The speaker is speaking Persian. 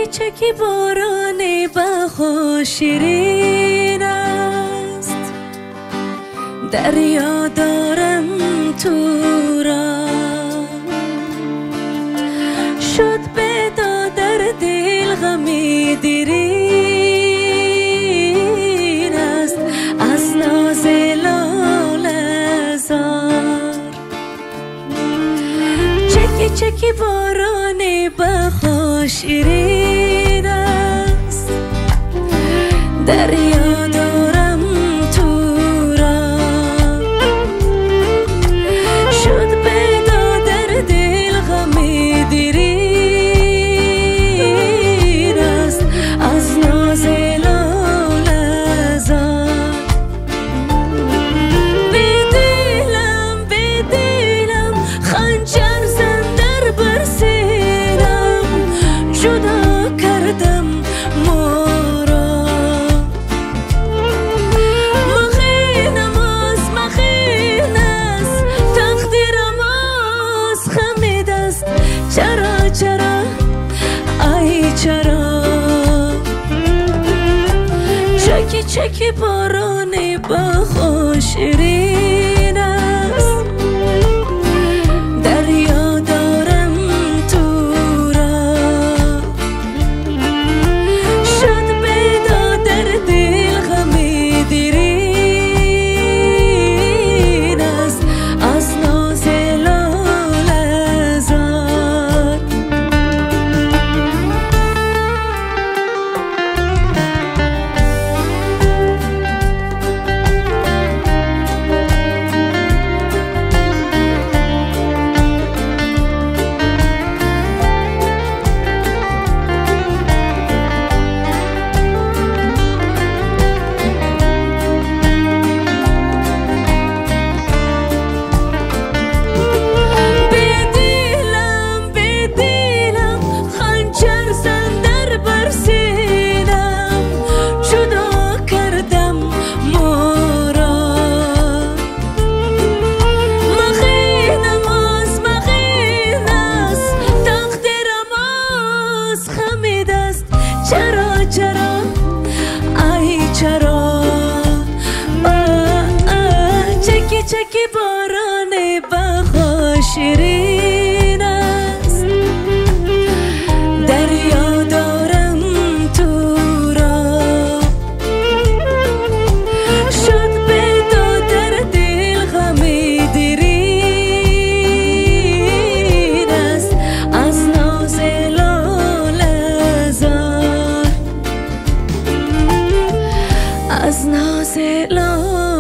چکی باران بخا شیرین است، دریا دارم تو را شد پیدا در دل غمی دیرین است از ناز لاله زار. چکی باران بخا شیرین است، دریا دارم تو را شد پیدا در دل غمی دیرین است از ناز لاله زار. به دلم خنجر زن در بر سینم، جدا کردم ما را. مخینم است تقدیرم از خمید است. چرا ای چرا چکی باران بخا شیرین است، دریا دارم تو را شد پیدا در دل غمی دیرین است از ناز لاله زار. چرا ای چرا چکی باران بخا شیرین است، دریا دارم تو را شد پیدا در دل غمی دیرین است از ناز لاله زار از ناز لاله